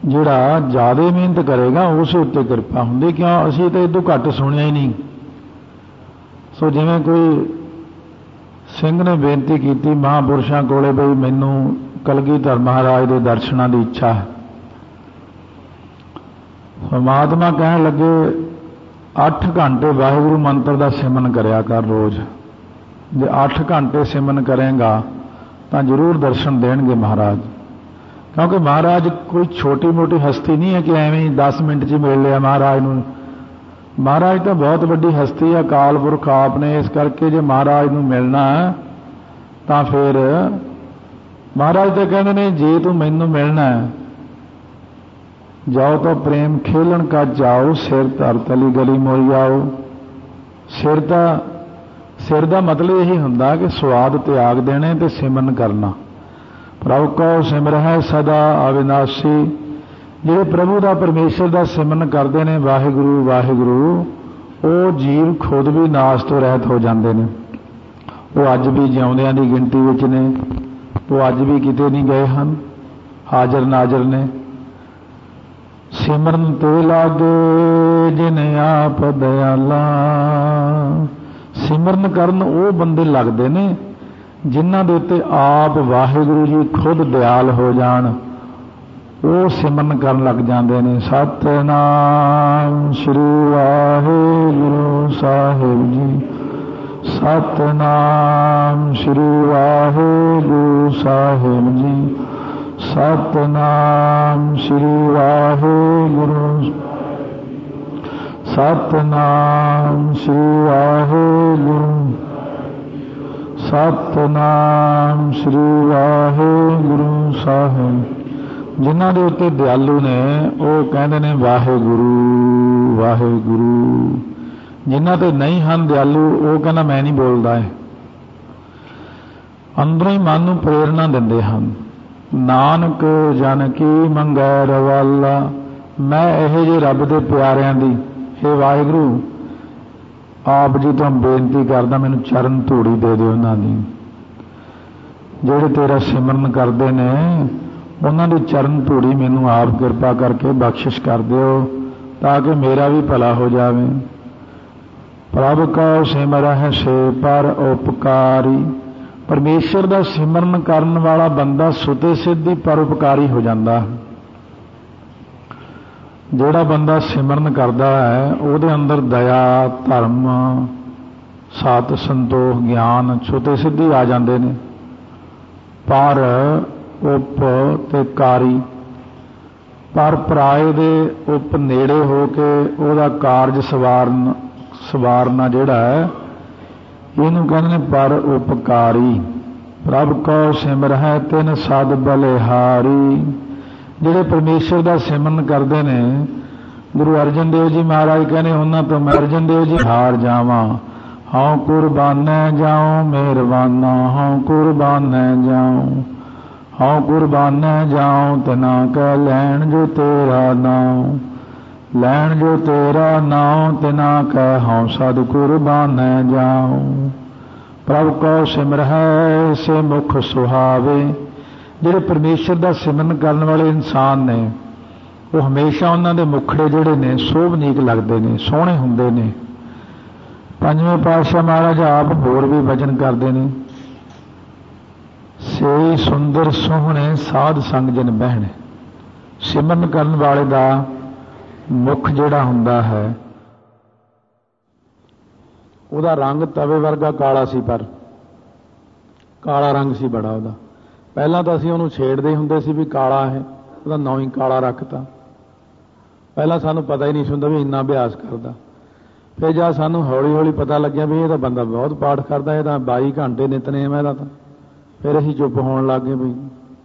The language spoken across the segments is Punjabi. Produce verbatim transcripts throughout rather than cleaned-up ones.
ਜਿਹੜਾ ਜ਼ਿਆਦਾ ਮਿਹਨਤ ਕਰੇਗਾ ਉਸ ਉੱਤੇ ਕਿਰਪਾ ਹੁੰਦੀ। ਕਿਉਂ? ਅਸੀਂ ਤਾਂ ਇਦੋਂ ਘੱਟ ਸੁਣਿਆ ਹੀ ਨਹੀਂ। ਸੋ ਜਿਵੇਂ ਕੋਈ ਸਿੰਘ ਨੇ ਬੇਨਤੀ ਕੀਤੀ ਮਹਾਂਪੁਰਸ਼ਾਂ ਕੋਲੇ ਬਈ ਮੈਨੂੰ ਕਲਗੀਧਰ ਮਹਾਰਾਜ ਦੇ ਦਰਸ਼ਨਾਂ ਦੀ ਇੱਛਾ ਹੈ। ਪਰਮਾਤਮਾ ਕਹਿਣ ਲੱਗੇ ਅੱਠ ਘੰਟੇ ਵਾਹਿਗੁਰੂ ਮੰਤਰ ਦਾ ਸਿਮਰਨ ਕਰਿਆ ਕਰ ਰੋਜ਼। ਜੇ ਅੱਠ ਘੰਟੇ ਸਿਮਰਨ ਕਰੇਗਾ ਤਾਂ ਜ਼ਰੂਰ ਦਰਸ਼ਨ ਦੇਣਗੇ ਮਹਾਰਾਜ। ਕਿਉਂਕਿ ਮਹਾਰਾਜ ਕੋਈ ਛੋਟੀ ਮੋਟੀ ਹਸਤੀ ਨਹੀਂ ਹੈ ਕਿ ਐਵੇਂ ਹੀ ਦਸ ਮਿੰਟ 'ਚ ਮਿਲ ਲਿਆ ਮਹਾਰਾਜ ਨੂੰ। ਮਹਾਰਾਜ ਤਾਂ ਬਹੁਤ ਵੱਡੀ ਹਸਤੀ ਹੈ, ਅਕਾਲ ਪੁਰਖ ਆਪ ਨੇ। ਇਸ ਕਰਕੇ ਜੇ ਮਹਾਰਾਜ ਨੂੰ ਮਿਲਣਾ ਤਾਂ ਫਿਰ ਮਹਾਰਾਜ ਤਾਂ ਕਹਿੰਦੇ ਨੇ ਜੇ ਤੂੰ ਮੈਨੂੰ ਮਿਲਣਾ ਜਾਓ ਤਾਂ ਪ੍ਰੇਮ ਖੇਲਣ ਕਾ ਜਾਓ, ਸਿਰ ਧਰ ਤਲੀ ਗਲੀ ਮੋਈ ਆਓ। ਸਿਰ ਦਾ ਸਿਰ ਦਾ ਮਤਲਬ ਇਹੀ ਹੁੰਦਾ ਕਿ ਸਵਾਦ ਤਿਆਗ ਦੇਣੇ ਤੇ ਸਿਮਰਨ ਕਰਨਾ। ਪ੍ਰਭੂ ਕੋ ਸਿਮਰਹਿ ਸਦਾ ਅਵਿਨਾਸ਼ੀ। ਜਿਹੜੇ ਪ੍ਰਭੂ ਦਾ ਪਰਮੇਸ਼ਰ ਦਾ ਸਿਮਰਨ ਕਰਦੇ ਨੇ ਵਾਹਿਗੁਰੂ ਵਾਹਿਗੁਰੂ, ਉਹ ਜੀਵ ਖੁਦ ਵੀ ਨਾਸ਼ ਤੋਂ ਰਹਿਤ ਹੋ ਜਾਂਦੇ ਨੇ। ਉਹ ਅੱਜ ਵੀ ਜਿਉਂਦਿਆਂ ਦੀ ਗਿਣਤੀ ਵਿੱਚ ਨੇ। ਉਹ ਅੱਜ ਵੀ ਕਿਤੇ ਨਹੀਂ ਗਏ ਹਨ, ਹਾਜ਼ਰ ਨਾਜ਼ਰ ਨੇ। ਸਿਮਰਨ ਤੇ ਲਾਗੇ ਜਿਨ ਆਪ ਦਇਆਲਾ। ਸਿਮਰਨ ਕਰਨ ਉਹ ਬੰਦੇ ਲੱਗਦੇ ਨੇ ਜਿਨ੍ਹਾਂ ਦੇ ਉੱਤੇ ਆਪ ਵਾਹਿਗੁਰੂ ਜੀ ਖੁਦ ਦਿਆਲ ਹੋ ਜਾਣ। ਉਹ ਸਿਮਰਨ ਕਰਨ ਲੱਗ ਜਾਂਦੇ ਨੇ। ਸਤਿਨਾਮ ਸ੍ਰੀ ਵਾਹਿਗੁਰੂ ਸਾਹਿਬ ਜੀ। ਸਤਿਨਾਮ ਸ੍ਰੀ ਵਾਹਿਗੁਰੂ ਸਾਹਿਬ ਜੀ। ਸਤਿਨਾਮ ਸ੍ਰੀ ਵਾਹਿਗੁਰੂ। ਸਤਿਨਾਮ ਸ੍ਰੀ ਵਾਹਿਗੁਰੂ। ਸਤਿਨਾਮ ਸ੍ਰੀ ਵਾਹਿਗੁਰੂ ਸਾਹਿਬ। ਜਿਨ੍ਹਾਂ ਦੇ ਉੱਤੇ ਦਿਆਲੂ ਨੇ ਉਹ ਕਹਿੰਦੇ ਨੇ ਵਾਹਿਗੁਰੂ ਵਾਹਿਗੁਰੂ। ਜਿਨ੍ਹਾਂ ਤੇ ਨਹੀਂ ਹਨ ਦਿਆਲੂ ਉਹ ਕਹਿੰਦਾ ਮੈਂ ਨਹੀਂ ਬੋਲਦਾ ਹੈ। ਅੰਦਰੋਂ ਹੀ ਮਨ ਨੂੰ ਪ੍ਰੇਰਨਾ ਦਿੰਦੇ ਹਨ। ਨਾਨਕ ਜਨ ਕੀ ਮੰਗੈ ਰਵਾਲਾ। ਮੈਂ ਇਹੋ ਜਿਹੇ ਰੱਬ ਦੇ ਪਿਆਰਿਆਂ ਦੀ ਹੇ ਵਾਹਿਗੁਰੂ ਆਪ ਜੀ ਤੋਂ ਬੇਨਤੀ ਕਰਦਾ ਮੈਨੂੰ ਚਰਨ ਧੂੜੀ ਦੇ ਦਿਓ ਉਹਨਾਂ ਦੀ। ਜਿਹੜੇ ਤੇਰਾ ਸਿਮਰਨ ਕਰਦੇ ਨੇ ਉਹਨਾਂ ਦੀ ਚਰਨ ਧੂੜੀ ਮੈਨੂੰ ਆਪ ਕਿਰਪਾ ਕਰਕੇ ਬਖਸ਼ਿਸ਼ ਕਰ ਦਿਓ ਤਾਂ ਕਿ ਮੇਰਾ ਵੀ ਭਲਾ ਹੋ ਜਾਵੇ। ਪ੍ਰਭ ਕਉ ਸਿਮਰਹਿ ਸੇ ਪਰ ਉਪਕਾਰੀ। ਪਰਮੇਸ਼ਰ ਦਾ ਸਿਮਰਨ ਕਰਨ ਵਾਲਾ ਬੰਦਾ ਸੁਤੇ ਸਿੱਧੀ ਪਰਉਪਕਾਰੀ ਹੋ ਜਾਂਦਾ। ਜਿਹੜਾ ਬੰਦਾ ਸਿਮਰਨ ਕਰਦਾ ਹੈ ਉਹਦੇ ਅੰਦਰ ਦਇਆ, ਧਰਮ, ਸਤ, ਸੰਤੋਖ, ਗਿਆਨ ਸੁਤੇ ਸਿੱਧੀ ਆ ਜਾਂਦੇ ਨੇ। ਪਰ ਉਪ ਤੇ ਕਾਰੀ। ਪਰ ਪਰਾਏ ਦੇ ਉਪ ਨੇੜੇ ਹੋ ਕੇ ਉਹਦਾ ਕਾਰਜ ਸਵਾਰਨ ਸਵਾਰਨਾ ਜਿਹੜਾ ਹੈ ਇਹਨੂੰ ਕਹਿੰਦੇ ਨੇ ਪਰ ਉਪਕਾਰੀ। ਪ੍ਰਭ ਕਉ ਸਿਮਰਹਿ ਤਿਨ ਸਦ ਬਲਿਹਾਰੀ। ਜਿਹੜੇ ਪਰਮੇਸ਼ਰ ਦਾ ਸਿਮਰਨ ਕਰਦੇ ਨੇ ਗੁਰੂ ਅਰਜਨ ਦੇਵ ਜੀ ਮਹਾਰਾਜ ਕਹਿੰਦੇ ਉਹਨਾਂ ਤੋਂ ਮੈਂ ਅਰਜਨ ਦੇਵ ਜੀ ਹਾਰ ਜਾਵਾਂ। ਹਉ ਕੁਰਬਾਨੈ ਜਾਉ ਮਿਹਰਬਾਨਾ। ਹਉ ਕੁਰਬਾਨੈ ਜਾਉ। ਹਉ ਕੁਰਬਾਨੈ ਜਾਉ ਤਿਨਾ ਕੈ ਲੈਣ ਜੋ ਤੇਰਾ ਨਾਉ। ਲੈਣ ਜੋ ਤੇਰਾ ਨਾਉ ਤਿਨਾ ਕੈ ਹਉ ਸਦ ਕੁਰਬਾਨੈ ਜਾਉ। ਪ੍ਰਭ ਕਉ ਸਿਮਰਹਿ ਸੇ ਮੁਖ ਸੁਹਾਵੇ। ਜਿਹੜੇ ਪਰਮੇਸ਼ਰ ਦਾ ਸਿਮਰਨ ਕਰਨ ਵਾਲੇ ਇਨਸਾਨ ਨੇ ਉਹ ਹਮੇਸ਼ਾ ਉਹਨਾਂ ਦੇ ਮੁਖੜੇ ਜਿਹੜੇ ਨੇ ਸੋਭਨੀਕ ਲੱਗਦੇ ਨੇ, ਸੋਹਣੇ ਹੁੰਦੇ ਨੇ। ਪੰਜਵੇਂ ਪਾਤਸ਼ਾਹ ਮਹਾਰਾਜ ਆਪ ਹੋਰ ਵੀ ਵਚਨ ਕਰਦੇ ਨੇ ਸੇ ਸੁੰਦਰ ਸੋਹਣੇ ਸਾਧ ਸੰਗ ਜਨ ਬਹਿਣੇ। ਸਿਮਰਨ ਕਰਨ ਵਾਲੇ ਦਾ ਮੁਖ ਜਿਹੜਾ ਹੁੰਦਾ ਹੈ ਉਹਦਾ ਰੰਗ ਤਵੇ ਵਰਗਾ ਕਾਲਾ ਸੀ, ਪਰ ਕਾਲਾ ਰੰਗ ਸੀ ਬੜਾ ਉਹਦਾ। ਪਹਿਲਾਂ ਤਾਂ ਅਸੀਂ ਉਹਨੂੰ ਛੇੜਦੇ ਹੁੰਦੇ ਸੀ ਵੀ ਕਾਲਾ ਹੈ, ਉਹਦਾ ਨਾਂ ਹੀ ਕਾਲਾ ਰੱਖਤਾ। ਪਹਿਲਾਂ ਸਾਨੂੰ ਪਤਾ ਹੀ ਨਹੀਂ ਸੀ ਹੁੰਦਾ ਵੀ ਇੰਨਾ ਅਭਿਆਸ ਕਰਦਾ। ਫਿਰ ਜਦ ਸਾਨੂੰ ਹੌਲੀ ਹੌਲੀ ਪਤਾ ਲੱਗਿਆ ਵੀ ਇਹ ਤਾਂ ਬੰਦਾ ਬਹੁਤ ਪਾਠ ਕਰਦਾ, ਇਹ ਤਾਂ ਬਾਈ ਘੰਟੇ ਨਿਤਨੇਮ ਇਹਦਾ ਤਾਂ, ਫਿਰ ਅਸੀਂ ਚੁੱਪ ਹੋਣ ਲੱਗ ਗਏ ਵੀ।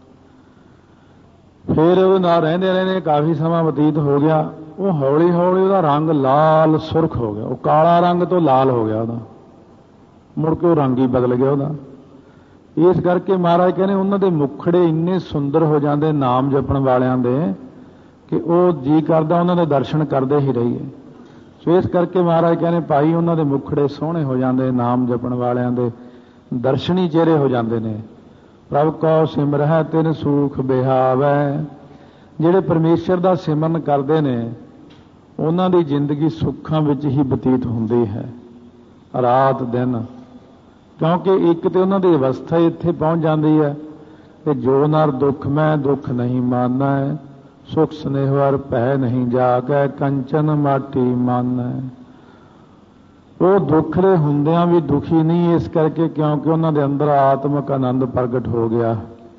ਫਿਰ ਉਹਦੇ ਨਾਲ ਰਹਿੰਦੇ ਰਹਿੰਦੇ ਕਾਫੀ ਸਮਾਂ ਬਤੀਤ ਹੋ ਗਿਆ। ਉਹ ਹੌਲੀ ਹੌਲੀ ਉਹਦਾ ਰੰਗ ਲਾਲ ਸੁਰਖ ਹੋ ਗਿਆ। ਉਹ ਕਾਲਾ ਰੰਗ ਤੋਂ ਲਾਲ ਹੋ ਗਿਆ ਉਹਦਾ, ਮੁੜ ਕੇ ਉਹ ਰੰਗ ਹੀ ਬਦਲ ਗਿਆ ਉਹਦਾ। ਇਸ ਕਰਕੇ ਮਹਾਰਾਜ ਕਹਿੰਦੇ ਉਹਨਾਂ ਦੇ ਮੁਖੜੇ ਇੰਨੇ ਸੁੰਦਰ ਹੋ ਜਾਂਦੇ ਨਾਮ ਜਪਣ ਵਾਲਿਆਂ ਦੇ ਕਿ ਉਹ ਜੀ ਕਰਦਾ ਉਹਨਾਂ ਦੇ ਦਰਸ਼ਨ ਕਰਦੇ ਹੀ ਰਹੀਏ। ਸੋ ਇਸ ਕਰਕੇ ਮਹਾਰਾਜ ਕਹਿੰਦੇ ਭਾਈ ਉਹਨਾਂ ਦੇ ਮੁਖੜੇ ਸੋਹਣੇ ਹੋ ਜਾਂਦੇ, ਨਾਮ ਜਪਣ ਵਾਲਿਆਂ ਦੇ ਦਰਸ਼ਨੀ ਚਿਹਰੇ ਹੋ ਜਾਂਦੇ ਨੇ। ਪ੍ਰਭ ਕਉ ਸਿਮਰਹਿ ਤਿਨ ਸੂਖ ਬਿਹਾਵੈ। ਜਿਹੜੇ ਪਰਮੇਸ਼ਰ ਦਾ ਸਿਮਰਨ ਕਰਦੇ ਨੇ ਉਹਨਾਂ ਦੀ ਜ਼ਿੰਦਗੀ ਸੁੱਖਾਂ ਵਿੱਚ ਹੀ ਬਤੀਤ ਹੁੰਦੀ ਹੈ ਰਾਤ ਦਿਨ, ਕਿਉਂਕਿ ਇੱਕ ਤੇ ਉਹਨਾਂ ਦੀ ਅਵਸਥਾ ਇੱਥੇ ਪਹੁੰਚ ਜਾਂਦੀ ਹੈ ਕਿ ਜੋ ਨਰ ਦੁੱਖ ਮੈਂ ਦੁੱਖ ਨਹੀਂ ਮਾਨੈ, ਸੁਖ ਸਨੇਹਵਰ ਭੈ ਨਹੀਂ ਜਾਗੈ, ਕੰਚਨ ਮਾਟੀ ਮਾਨੈ। ਉਹ ਦੁੱਖ ਦੇ ਹੁੰਦਿਆਂ ਵੀ ਦੁਖੀ ਨਹੀਂ, ਇਸ ਕਰਕੇ ਕਿਉਂਕਿ ਉਹਨਾਂ ਦੇ ਅੰਦਰ ਆਤਮਿਕ ਆਨੰਦ ਪ੍ਰਗਟ ਹੋ ਗਿਆ।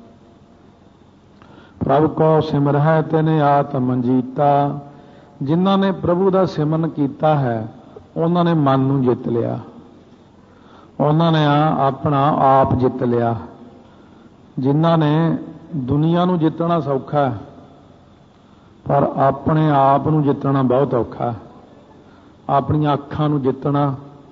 ਪ੍ਰਭ ਕੋ ਸਿਮਰਹਿ ਤਿਨ ਆਤਮ ਜੀਤਾ, ਜਿਨ੍ਹਾਂ ਨੇ ਪ੍ਰਭੂ ਦਾ ਸਿਮਰਨ ਕੀਤਾ ਹੈ ਉਹਨਾਂ ਨੇ ਮਨ ਨੂੰ ਜਿੱਤ ਲਿਆ, ਉਹਨਾਂ ਨੇ ਆਪਣਾ ਆਪ ਜਿੱਤ ਲਿਆ। ਜਿਨ੍ਹਾਂ ਨੇ ਦੁਨੀਆ ਨੂੰ ਜਿੱਤਣਾ ਸੌਖਾ ਹੈ, ਪਰ ਆਪਣੇ ਆਪ ਨੂੰ ਜਿੱਤਣਾ ਬਹੁਤ ਔਖਾ। ਆਪਣੀਆਂ ਅੱਖਾਂ ਨੂੰ ਜਿੱਤਣਾ,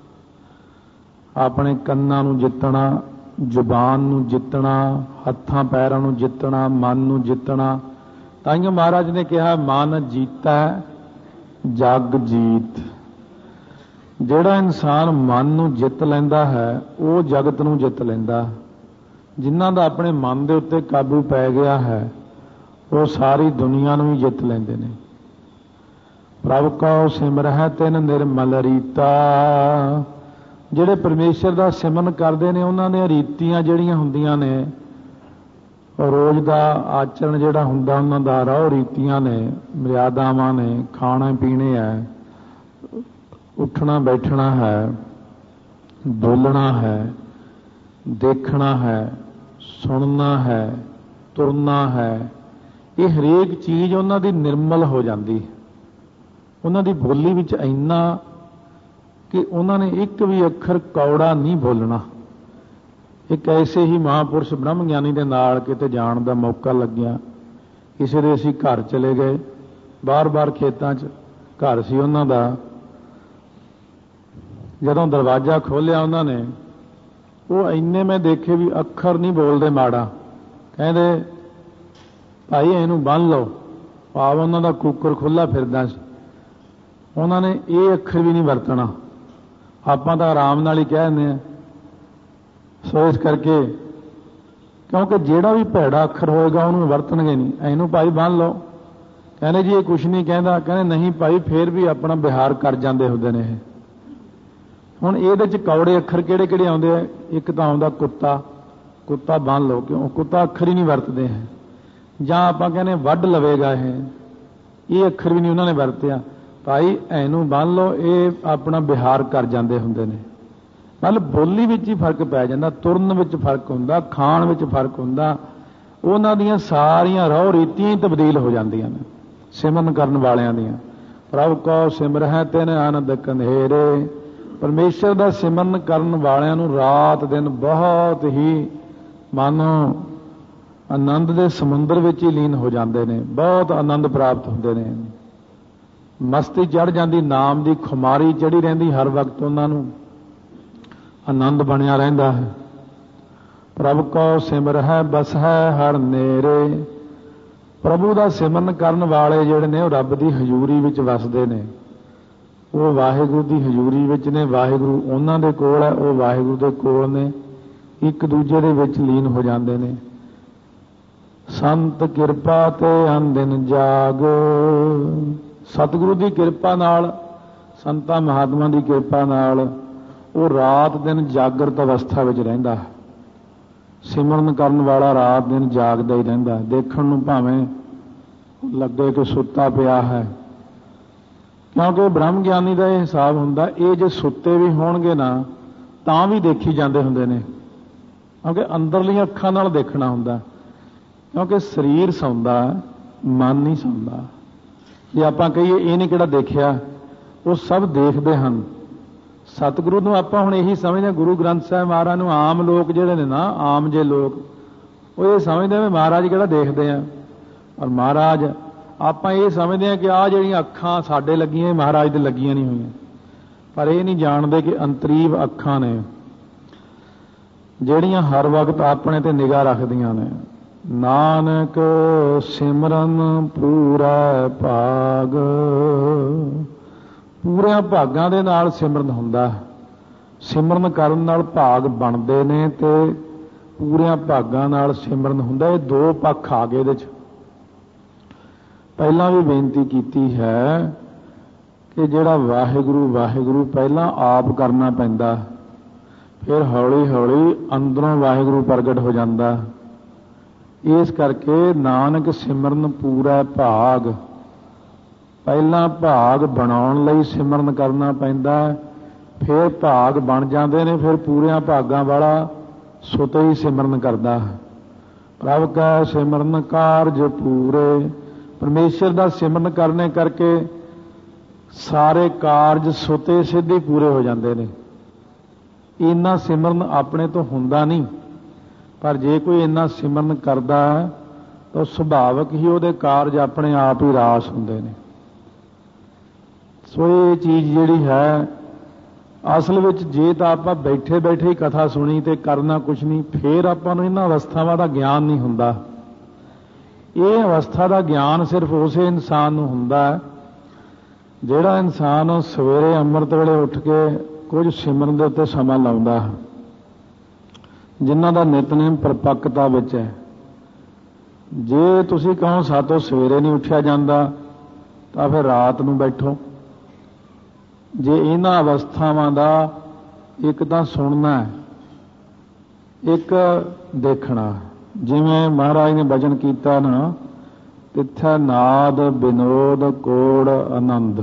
ਆਪਣੇ ਕੰਨਾਂ ਨੂੰ ਜਿੱਤਣਾ, ਜ਼ੁਬਾਨ ਨੂੰ ਜਿੱਤਣਾ, ਹੱਥਾਂ ਪੈਰਾਂ ਨੂੰ ਜਿੱਤਣਾ, ਮਨ ਨੂੰ ਜਿੱਤਣਾ। ਤਾਈਓ ਮਹਾਰਾਜ ਨੇ ਕਿਹਾ ਮਨ ਜੀਤਾ ਜਗ ਜੀਤ। ਜਿਹੜਾ ਇਨਸਾਨ ਮਨ ਨੂੰ ਜਿੱਤ ਲੈਂਦਾ ਹੈ ਉਹ ਜਗਤ ਨੂੰ ਜਿੱਤ ਲੈਂਦਾ। ਜਿਨ੍ਹਾਂ ਦਾ ਆਪਣੇ ਮਨ ਦੇ ਉੱਤੇ ਕਾਬੂ ਪੈ ਗਿਆ ਹੈ ਉਹ ਸਾਰੀ ਦੁਨੀਆ ਨੂੰ ਹੀ ਜਿੱਤ ਲੈਂਦੇ ਨੇ। ਪ੍ਰਭ ਕਉ ਸਿਮਰਹਿ ਤਿਨ ਨਿਰਮਲ ਰੀਤਾ, ਜਿਹੜੇ ਪਰਮੇਸ਼ਰ ਦਾ ਸਿਮਰਨ ਕਰਦੇ ਨੇ ਉਹਨਾਂ ਦੀਆਂ ਰੀਤੀਆਂ ਜਿਹੜੀਆਂ ਹੁੰਦੀਆਂ ਨੇ, ਰੋਜ਼ ਦਾ ਆਚਰਣ ਜਿਹੜਾ ਹੁੰਦਾ ਉਹਨਾਂ ਦਾ ਰਹੁ ਰੀਤੀਆਂ ਨੇ, ਮਰਿਆਦਾਵਾਂ ਨੇ, ਖਾਣਾ ਪੀਣੇ ਹੈ, ਉੱਠਣਾ ਬੈਠਣਾ ਹੈ, ਬੋਲਣਾ ਹੈ, ਦੇਖਣਾ ਹੈ, ਸੁਣਨਾ ਹੈ, ਤੁਰਨਾ ਹੈ, ਇਹ ਹਰੇਕ ਚੀਜ਼ ਉਹਨਾਂ ਦੀ ਨਿਰਮਲ ਹੋ ਜਾਂਦੀ। ਉਹਨਾਂ ਦੀ ਬੋਲੀ ਵਿੱਚ ਇੰਨਾ ਕਿ ਉਹਨਾਂ ਨੇ ਇੱਕ ਵੀ ਅੱਖਰ ਕੌੜਾ ਨਹੀਂ ਬੋਲਣਾ। ਇੱਕ ਐਸੇ ਹੀ ਮਹਾਂਪੁਰਸ਼ ਬ੍ਰਹਮ ਗਿਆਨੀ ਦੇ ਨਾਲ ਕਿਤੇ ਜਾਣ ਦਾ ਮੌਕਾ ਲੱਗਿਆ। ਕਿਸੇ ਦੇ ਅਸੀਂ ਘਰ ਚਲੇ ਗਏ, ਬਾਰ-ਬਾਰ ਖੇਤਾਂ 'ਚ ਘਰ ਸੀ ਉਹਨਾਂ ਦਾ। ਜਦੋਂ ਦਰਵਾਜ਼ਾ ਖੋਲ੍ਹਿਆ ਉਹਨਾਂ ਨੇ, ਉਹ ਇੰਨੇ ਮੈਂ ਦੇਖੇ ਵੀ ਅੱਖਰ ਨਹੀਂ ਬੋਲਦੇ ਮਾੜਾ। ਕਹਿੰਦੇ ਭਾਈ ਇਹਨੂੰ ਬੰਨ੍ਹ ਲਓ। ਭਾਵ ਉਹਨਾਂ ਦਾ ਕੁੱਕਰ ਖੁੱਲ੍ਹਾ ਫਿਰਦਾ ਸੀ। ਉਹਨਾਂ ਨੇ ਇਹ ਅੱਖਰ ਵੀ ਨਹੀਂ ਵਰਤਣਾ। ਆਪਾਂ ਤਾਂ ਆਰਾਮ ਨਾਲ ਹੀ ਕਹਿ ਦਿੰਦੇ ਹਾਂ। ਸੋ ਇਸ ਕਰਕੇ, ਕਿਉਂਕਿ ਜਿਹੜਾ ਵੀ ਭੈੜਾ ਅੱਖਰ ਹੋਏਗਾ ਉਹਨੂੰ ਵਰਤਣਗੇ ਨਹੀਂ। ਇਹਨੂੰ ਭਾਈ ਬੰਨ੍ਹ ਲਓ। ਕਹਿੰਦੇ ਜੀ ਇਹ ਕੁਛ ਨਹੀਂ ਕਹਿੰਦਾ। ਕਹਿੰਦੇ ਨਹੀਂ ਭਾਈ, ਫੇਰ ਵੀ ਆਪਣਾ ਵਿਹਾਰ ਕਰ ਜਾਂਦੇ ਹੁੰਦੇ ਨੇ ਇਹ। ਹੁਣ ਇਹਦੇ 'ਚ ਕੌੜੇ ਅੱਖਰ ਕਿਹੜੇ ਕਿਹੜੇ ਆਉਂਦੇ ਆ? ਇੱਕ ਤਾਂ ਆਉਂਦਾ ਕੁੱਤਾ, ਕੁੱਤਾ ਬੰਨ੍ਹ ਲਓ, ਕਿਉਂ? ਕੁੱਤਾ ਅੱਖਰ ਹੀ ਨਹੀਂ ਵਰਤਦੇ ਹੈ। ਜਾਂ ਆਪਾਂ ਕਹਿੰਦੇ ਵੱਢ ਲਵੇਗਾ ਇਹ, ਇਹ ਅੱਖਰ ਵੀ ਨਹੀਂ ਉਹਨਾਂ ਨੇ ਵਰਤਿਆ। ਭਾਈ ਇਹਨੂੰ ਬੰਨ੍ਹ ਲਓ, ਇਹ ਆਪਣਾ ਵਿਹਾਰ ਕਰ ਜਾਂਦੇ ਹੁੰਦੇ ਨੇ। ਮਤਲਬ ਬੋਲੀ ਵਿੱਚ ਹੀ ਫਰਕ ਪੈ ਜਾਂਦਾ, ਤੁਰਨ ਵਿੱਚ ਫਰਕ ਹੁੰਦਾ, ਖਾਣ ਵਿੱਚ ਫਰਕ ਹੁੰਦਾ। ਉਹਨਾਂ ਦੀਆਂ ਸਾਰੀਆਂ ਰਹੁ ਰੀਤੀਆਂ ਹੀ ਤਬਦੀਲ ਹੋ ਜਾਂਦੀਆਂ ਨੇ ਸਿਮਰਨ ਕਰਨ ਵਾਲਿਆਂ ਦੀਆਂ। ਪ੍ਰਭ ਕਉ ਸਿਮਰਹਿ ਤਿਨ ਆਨੰਦ ਕੰਧੇਰੇ, ਪਰਮੇਸ਼ਰ ਦਾ ਸਿਮਰਨ ਕਰਨ ਵਾਲਿਆਂ ਨੂੰ ਰਾਤ ਦਿਨ ਬਹੁਤ ਹੀ ਮਾਨੋ ਆਨੰਦ ਦੇ ਸਮੁੰਦਰ ਵਿੱਚ ਹੀ ਲੀਨ ਹੋ ਜਾਂਦੇ ਨੇ। ਬਹੁਤ ਆਨੰਦ ਪ੍ਰਾਪਤ ਹੁੰਦੇ ਨੇ। ਮਸਤੀ ਚੜ੍ਹ ਜਾਂਦੀ, ਨਾਮ ਦੀ ਖੁਮਾਰੀ ਚੜ੍ਹੀ ਰਹਿੰਦੀ ਹਰ ਵਕਤ। ਉਹਨਾਂ ਨੂੰ ਆਨੰਦ ਬਣਿਆ ਰਹਿੰਦਾ ਹੈ। ਪ੍ਰਭ ਕਉ ਸਿਮਰਹਿ ਬਸਹਿ ਹਰ ਨੇਰੇ, ਪ੍ਰਭੂ ਦਾ ਸਿਮਰਨ ਕਰਨ ਵਾਲੇ ਜਿਹੜੇ ਨੇ ਉਹ ਰੱਬ ਦੀ ਹਜ਼ੂਰੀ ਵਿੱਚ ਵਸਦੇ ਨੇ। ਉਹ ਵਾਹਿਗੁਰੂ ਦੀ ਹਜ਼ੂਰੀ ਵਿੱਚ ਨੇ। ਵਾਹਿਗੁਰੂ ਉਹਨਾਂ ਦੇ ਕੋਲ ਹੈ, ਉਹ ਵਾਹਿਗੁਰੂ ਦੇ ਕੋਲ ਨੇ। ਇੱਕ ਦੂਜੇ ਦੇ ਵਿੱਚ ਲੀਨ ਹੋ ਜਾਂਦੇ ਨੇ। ਸੰਤ ਕਿਰਪਾ ਤੇ ਅਨਦਿਨ ਜਾਗ, ਸਤਿਗੁਰੂ ਦੀ ਕਿਰਪਾ ਨਾਲ, ਸੰਤਾਂ ਮਹਾਤਮਾ ਦੀ ਕਿਰਪਾ ਨਾਲ ਉਹ ਰਾਤ ਦਿਨ ਜਾਗਰਤ ਅਵਸਥਾ ਵਿੱਚ ਰਹਿੰਦਾ ਹੈ। ਸਿਮਰਨ ਕਰਨ ਵਾਲਾ ਰਾਤ ਦਿਨ ਜਾਗਦਾ ਹੀ ਰਹਿੰਦਾ। ਦੇਖਣ ਨੂੰ ਭਾਵੇਂ ਲੱਗੇ ਕਿ ਸੁੱਤਾ ਪਿਆ ਹੈ, ਕਿਉਂਕਿ ਬ੍ਰਹਮ ਗਿਆਨੀ ਦਾ ਇਹ ਹਿਸਾਬ ਹੁੰਦਾ, ਇਹ ਜੇ ਸੁੱਤੇ ਵੀ ਹੋਣਗੇ ਨਾ ਤਾਂ ਵੀ ਦੇਖੀ ਜਾਂਦੇ ਹੁੰਦੇ ਨੇ। ਕਿਉਂਕਿ ਅੰਦਰਲੀਆਂ ਅੱਖਾਂ ਨਾਲ ਦੇਖਣਾ ਹੁੰਦਾ, ਕਿਉਂਕਿ ਸਰੀਰ ਸੌਂਦਾ, ਮਨ ਨਹੀਂ ਸੌਂਦਾ। ਜੇ ਆਪਾਂ ਕਹੀਏ ਇਹ ਨਹੀਂ ਕਿਹੜਾ ਦੇਖਿਆ, ਉਹ ਸਭ ਦੇਖਦੇ ਹਨ। ਸਤਿਗੁਰੂ ਨੂੰ ਆਪਾਂ ਹੁਣ ਇਹੀ ਸਮਝਦੇ, ਗੁਰੂ ਗ੍ਰੰਥ ਸਾਹਿਬ ਮਹਾਰਾਜ ਨੂੰ ਆਮ ਲੋਕ ਜਿਹੜੇ ਨੇ ਨਾ, ਆਮ ਜੇ ਲੋਕ, ਉਹ ਇਹ ਸਮਝਦੇ ਵੀ ਮਹਾਰਾਜ ਕਿਹੜਾ ਦੇਖਦੇ ਆ। ਔਰ ਮਹਾਰਾਜ, ਆਪਾਂ ਇਹ ਸਮਝਦੇ ਹਾਂ ਕਿ ਆਹ ਜਿਹੜੀਆਂ ਅੱਖਾਂ ਸਾਡੇ ਲੱਗੀਆਂ, ਮਹਾਰਾਜ ਦੇ ਲੱਗੀਆਂ ਨਹੀਂ ਹੋਈਆਂ। ਪਰ ਇਹ ਨਹੀਂ ਜਾਣਦੇ ਕਿ ਅੰਤਰੀਵ ਅੱਖਾਂ ਨੇ ਜਿਹੜੀਆਂ ਹਰ ਵਕਤ ਆਪਣੇ ਤੇ ਨਿਗਾਹ ਰੱਖਦੀਆਂ ਨੇ। ਨਾਨਕ ਸਿਮਰਨ ਪੂਰਾ ਭਾਗ, ਪੂਰਿਆਂ ਭਾਗਾਂ ਦੇ ਨਾਲ ਸਿਮਰਨ ਹੁੰਦਾ। ਸਿਮਰਨ ਕਰਨ ਨਾਲ ਭਾਗ ਬਣਦੇ ਨੇ ਤੇ ਪੂਰਿਆਂ ਭਾਗਾਂ ਨਾਲ ਸਿਮਰਨ ਹੁੰਦਾ। ਇਹ ਦੋ ਪੱਖ ਆ ਗਏ ਇਹਦੇ 'ਚ। ਪਹਿਲਾਂ ਵੀ ਬੇਨਤੀ ਕੀਤੀ ਹੈ ਕਿ ਜਿਹੜਾ ਵਾਹਿਗੁਰੂ ਵਾਹਿਗੁਰੂ ਪਹਿਲਾਂ ਆਪ ਕਰਨਾ ਪੈਂਦਾ, ਫਿਰ ਹੌਲੀ ਹੌਲੀ ਅੰਦਰੋਂ ਵਾਹਿਗੁਰੂ ਪ੍ਰਗਟ ਹੋ ਜਾਂਦਾ। ਇਸ ਕਰਕੇ ਨਾਨਕ ਸਿਮਰਨ ਪੂਰਾ ਭਾਗ, ਪਹਿਲਾਂ ਭਾਗ ਬਣਾਉਣ ਲਈ ਸਿਮਰਨ ਕਰਨਾ ਪੈਂਦਾ, ਫਿਰ ਭਾਗ ਬਣ ਜਾਂਦੇ ਨੇ, ਫਿਰ ਪੂਰਿਆਂ ਭਾਗਾਂ ਵਾਲਾ ਸੁਤ ਹੀ ਸਿਮਰਨ ਕਰਦਾ। ਪ੍ਰਭ ਕੈ ਸਿਮਰਨ ਕਾਰਜ ਪੂਰੇ, ਪਰਮੇਸ਼ਰ ਦਾ ਸਿਮਰਨ ਕਰਨੇ ਕਰਕੇ ਸਾਰੇ ਕਾਰਜ ਸੁਤੇ ਸਿੱਧੇ ਪੂਰੇ ਹੋ ਜਾਂਦੇ ਨੇ। ਇੰਨਾ ਸਿਮਰਨ ਆਪਣੇ ਤੋਂ ਹੁੰਦਾ ਨਹੀਂ, ਪਰ ਜੇ ਕੋਈ ਇੰਨਾ ਸਿਮਰਨ ਕਰਦਾ ਤਾਂ ਸੁਭਾਵਕ ਹੀ ਉਹਦੇ ਕਾਰਜ ਆਪਣੇ ਆਪ ਹੀ ਰਾਸ ਹੁੰਦੇ ਨੇ। ਸੋ ਇਹ ਚੀਜ਼ ਜਿਹੜੀ ਹੈ ਅਸਲ ਵਿੱਚ, ਜੇ ਤਾਂ ਆਪਾਂ ਬੈਠੇ ਬੈਠੇ ਹੀ ਕਥਾ ਸੁਣੀ ਤੇ ਕਰਨਾ ਕੁਛ ਨਹੀਂ, ਫੇਰ ਆਪਾਂ ਨੂੰ ਇਹਨਾਂ ਅਵਸਥਾਵਾਂ ਦਾ ਗਿਆਨ ਨਹੀਂ ਹੁੰਦਾ। ਇਹ ਅਵਸਥਾ ਦਾ ਗਿਆਨ ਸਿਰਫ ਉਸੇ ਇਨਸਾਨ ਨੂੰ ਹੁੰਦਾ ਹੈ ਜਿਹੜਾ ਇਨਸਾਨ ਸਵੇਰੇ ਅੰਮ੍ਰਿਤ ਵੇਲੇ ਉੱਠ ਕੇ ਕੁਝ ਸਿਮਰਨ ਦੇ ਉੱਤੇ ਸਮਾਂ ਲਾਉਂਦਾ, ਜਿਨ੍ਹਾਂ ਦਾ ਨਿਤਨੇਮ ਪਰਪੱਕਤਾ ਵਿੱਚ ਹੈ। ਜੇ ਤੁਸੀਂ ਕਹੋ ਸਾਤੋਂ ਸਵੇਰੇ ਨਹੀਂ ਉੱਠਿਆ ਜਾਂਦਾ ਤਾਂ ਫਿਰ ਰਾਤ ਨੂੰ ਬੈਠੋ। ਜੇ ਇਹਨਾਂ ਅਵਸਥਾਵਾਂ ਦਾ ਇੱਕ ਤਾਂ ਸੁਣਨਾ ਹੈ, ਇੱਕ ਦੇਖਣਾ, ਜਿਵੇਂ ਮਹਾਰਾਜ ਨੇ ਬਚਨ ਕੀਤਾ ਨਾ, ਤਿੱਥੈ ਨਾਦ ਬਿਨੋਦ ਕੋੜ ਆਨੰਦ।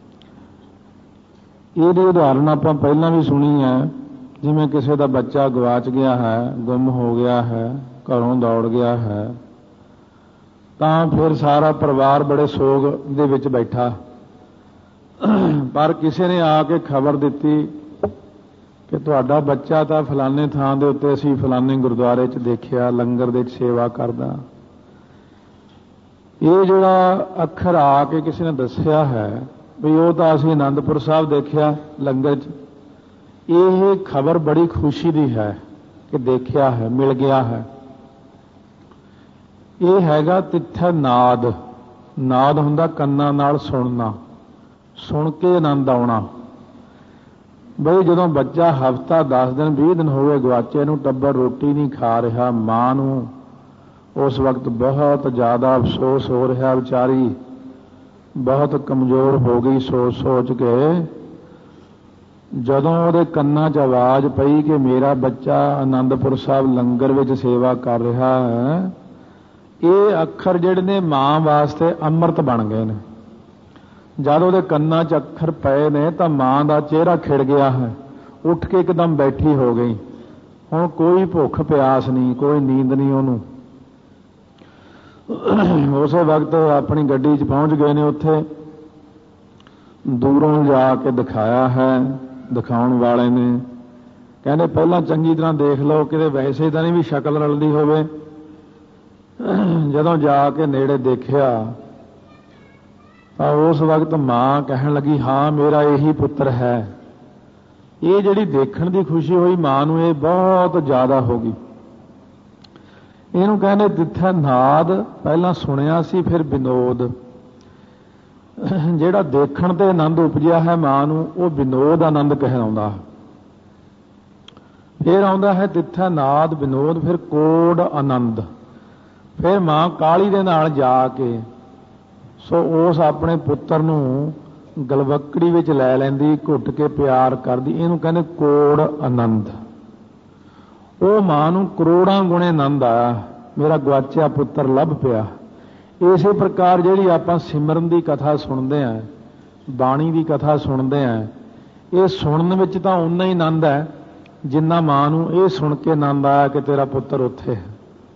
ਇਹਦੀ ਉਦਾਹਰਨ ਆਪਾਂ ਪਹਿਲਾਂ ਵੀ ਸੁਣੀ ਹੈ। ਜਿਵੇਂ ਕਿਸੇ ਦਾ ਬੱਚਾ ਗਵਾਚ ਗਿਆ ਹੈ, ਗੁੰਮ ਹੋ ਗਿਆ ਹੈ, ਘਰੋਂ ਦੌੜ ਗਿਆ ਹੈ, ਤਾਂ ਫਿਰ ਸਾਰਾ ਪਰਿਵਾਰ ਬੜੇ ਸੋਗ ਦੇ ਵਿੱਚ ਬੈਠਾ, ਪਰ ਕਿਸੇ ਨੇ ਆ ਕੇ ਖਬਰ ਦਿੱਤੀ ਕਿ ਤੁਹਾਡਾ ਬੱਚਾ ਤਾਂ ਫਲਾਣੇ ਥਾਂ ਦੇ ਉੱਤੇ ਅਸੀਂ ਫਲਾਣੇ ਗੁਰਦੁਆਰੇ 'ਚ ਦੇਖਿਆ, ਲੰਗਰ ਦੇ 'ਚ ਸੇਵਾ ਕਰਦਾ। ਇਹ ਜਿਹੜਾ ਅੱਖਰ ਆ ਕੇ ਕਿਸੇ ਨੇ ਦੱਸਿਆ ਹੈ ਵੀ ਉਹ ਤਾਂ ਅਸੀਂ ਆਨੰਦਪੁਰ ਸਾਹਿਬ ਦੇਖਿਆ ਲੰਗਰ 'ਚ, ਇਹ ਖਬਰ ਬੜੀ ਖੁਸ਼ੀ ਦੀ ਹੈ ਕਿ ਦੇਖਿਆ ਹੈ, ਮਿਲ ਗਿਆ ਹੈ। ਇਹ ਹੈਗਾ ਤਿੱਥੈ ਨਾਦ। ਨਾਦ ਹੁੰਦਾ ਕੰਨਾਂ ਨਾਲ ਸੁਣਨਾ, ਸੁਣ ਕੇ ਆਨੰਦ ਆਉਣਾ। ਬਈ ਜਦੋਂ ਬੱਚਾ ਹਫ਼ਤਾ ਦਸ ਦਿਨ ਵੀਹ ਦਿਨ ਹੋ ਗਏ ਗਵਾਚੇ ਨੂੰ, ਟੱਬਰ ਰੋਟੀ ਨਹੀਂ ਖਾ ਰਿਹਾ, ਮਾਂ ਨੂੰ ਉਸ ਵਕਤ ਬਹੁਤ ਜ਼ਿਆਦਾ ਅਫਸੋਸ ਹੋ ਰਿਹਾ, ਵਿਚਾਰੀ ਬਹੁਤ ਕਮਜ਼ੋਰ ਹੋ ਗਈ ਸੋਚ ਸੋਚ ਕੇ। ਜਦੋਂ ਉਹਦੇ ਕੰਨਾਂ 'ਚ ਆਵਾਜ਼ ਪਈ ਕਿ ਮੇਰਾ ਬੱਚਾ ਆਨੰਦਪੁਰ ਸਾਹਿਬ ਲੰਗਰ ਵਿੱਚ ਸੇਵਾ ਕਰ ਰਿਹਾ ਹੈ, ਇਹ ਅੱਖਰ ਜਿਹੜੇ ਨੇ ਮਾਂ ਵਾਸਤੇ ਅੰਮ੍ਰਿਤ ਬਣ ਗਏ ਨੇ। ਜਦ ਉਹਦੇ ਕੰਨਾਂ 'ਚ ਅੱਖਰ ਪਏ ਨੇ ਤਾਂ ਮਾਂ ਦਾ ਚਿਹਰਾ ਖਿੜ ਗਿਆ ਹੈ, ਉੱਠ ਕੇ ਇੱਕਦਮ ਬੈਠੀ ਹੋ ਗਈ। ਹੁਣ ਕੋਈ ਭੁੱਖ ਪਿਆਸ ਨਹੀਂ, ਕੋਈ ਨੀਂਦ ਨਹੀਂ ਉਹਨੂੰ। ਉਸੇ ਵਕਤ ਆਪਣੀ ਗੱਡੀ 'ਚ ਪਹੁੰਚ ਗਏ ਨੇ। ਉੱਥੇ ਦੂਰੋਂ ਜਾ ਕੇ ਦਿਖਾਇਆ ਹੈ, ਦਿਖਾਉਣ ਵਾਲੇ ਨੇ ਕਹਿੰਦੇ ਪਹਿਲਾਂ ਚੰਗੀ ਤਰ੍ਹਾਂ ਦੇਖ ਲਓ, ਕਿਤੇ ਵੈਸੇ ਤਾਂ ਨਹੀਂ ਵੀ ਸ਼ਕਲ ਰਲਦੀ ਹੋਵੇ। ਜਦੋਂ ਜਾ ਕੇ ਨੇੜੇ ਦੇਖਿਆ ਤਾਂ ਉਸ ਵਕਤ ਮਾਂ ਕਹਿਣ ਲੱਗੀ, ਹਾਂ ਮੇਰਾ ਇਹੀ ਪੁੱਤਰ ਹੈ। ਇਹ ਜਿਹੜੀ ਦੇਖਣ ਦੀ ਖੁਸ਼ੀ ਹੋਈ ਮਾਂ ਨੂੰ, ਇਹ ਬਹੁਤ ਜ਼ਿਆਦਾ ਹੋ ਗਈ। ਇਹਨੂੰ ਕਹਿੰਦੇ ਤਿੱਥੈ ਨਾਦ, ਪਹਿਲਾਂ ਸੁਣਿਆ ਸੀ, ਫਿਰ ਵਿਨੋਦ। ਜਿਹੜਾ ਦੇਖਣ ਤੇ ਆਨੰਦ ਉਪਜਿਆ ਹੈ ਮਾਂ ਨੂੰ, ਉਹ ਵਿਨੋਦ ਆਨੰਦ ਕਹਿਲਾਉਂਦਾ। ਫਿਰ ਆਉਂਦਾ ਹੈ ਤਿੱਥੈ ਨਾਦ ਵਿਨੋਦ, ਫਿਰ ਕੋੜ ਆਨੰਦ। ਫਿਰ ਮਾਂ ਕਾਹਲੀ ਦੇ ਨਾਲ ਜਾ ਕੇ ਸੋ ਉਸ ਆਪਣੇ ਪੁੱਤਰ ਨੂੰ ਗਲਵੱਕੜੀ ਵਿੱਚ ਲੈ ਲੈਂਦੀ, ਘੁੱਟ ਕੇ ਪਿਆਰ ਕਰਦੀ। ਇਹਨੂੰ ਕਹਿੰਦੇ ਕੋੜ ਆਨੰਦ। ਉਹ ਮਾਂ ਨੂੰ ਕਰੋੜਾਂ ਗੁਣੇ ਆਨੰਦ ਆਇਆ, ਮੇਰਾ ਗਵਾਚਿਆ ਪੁੱਤਰ ਲੱਭ ਪਿਆ। ਇਸੇ ਪ੍ਰਕਾਰ ਜਿਹੜੀ ਆਪਾਂ ਸਿਮਰਨ ਦੀ ਕਥਾ ਸੁਣਦੇ ਹਾਂ, ਬਾਣੀ ਦੀ ਕਥਾ ਸੁਣਦੇ ਹਾਂ, ਇਹ ਸੁਣਨ ਵਿੱਚ ਤਾਂ ਉਨਾ ਹੀ ਆਨੰਦ ਹੈ ਜਿੰਨਾ ਮਾਂ ਨੂੰ ਇਹ ਸੁਣ ਕੇ ਆਨੰਦ ਆਇਆ ਕਿ ਤੇਰਾ ਪੁੱਤਰ ਉੱਥੇ ਹੈ।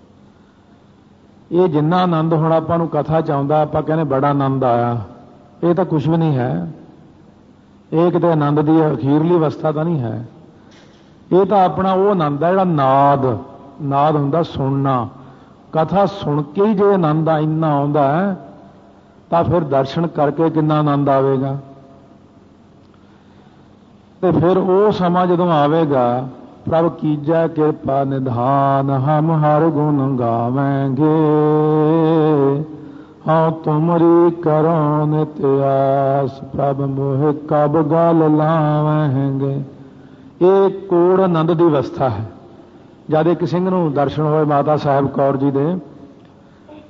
ਇਹ ਜਿੰਨਾ ਆਨੰਦ ਹੁਣ ਆਪਾਂ ਨੂੰ ਕਥਾ 'ਚ ਆਉਂਦਾ, ਆਪਾਂ ਕਹਿੰਦੇ ਬੜਾ ਆਨੰਦ ਆਇਆ, ਇਹ ਤਾਂ ਕੁਝ ਵੀ ਨਹੀਂ ਹੈ। ਇਹ ਕਿਤੇ ਆਨੰਦ ਦੀ ਅਖੀਰਲੀ ਅਵਸਥਾ ਤਾਂ ਨਹੀਂ ਹੈ। ਇਹ ਤਾਂ ਆਪਣਾ ਉਹ ਆਨੰਦ ਹੈ ਜਿਹੜਾ ਨਾਦ। ਨਾਦ ਹੁੰਦਾ ਸੁਣਨਾ। ਕਥਾ ਸੁਣ ਕੇ ਹੀ ਜੇ ਆਨੰਦ ਇੰਨਾ ਆਉਂਦਾ ਹੈ ਤਾਂ ਫਿਰ ਦਰਸ਼ਨ ਕਰਕੇ ਕਿੰਨਾ ਆਨੰਦ ਆਵੇਗਾ। ਤੇ ਫਿਰ ਉਹ ਸਮਾਂ ਜਦੋਂ ਆਵੇਗਾ, ਪ੍ਰਭ ਕੀਜੈ ਕਿਰਪਾ ਨਿਧਾਨ, ਹਮ ਹਰ ਗੁਣ ਗਾਵਾਂਗੇ, ਹਾਂ ਤੁਮਰੀ ਕਰੋ ਨਿਤ ਆਸ, ਪ੍ਰਭ ਮੋਹ ਕਬ ਗਲ ਲਾਵਾਂਗੇ। ਇਹ ਕੋੜ ਆਨੰਦ ਦੀ ਅਵਸਥਾ ਹੈ। ਜਦ ਇੱਕ ਸਿੰਘ ਨੂੰ ਦਰਸ਼ਨ ਹੋਏ ਮਾਤਾ ਸਾਹਿਬ ਕੌਰ ਜੀ ਦੇ,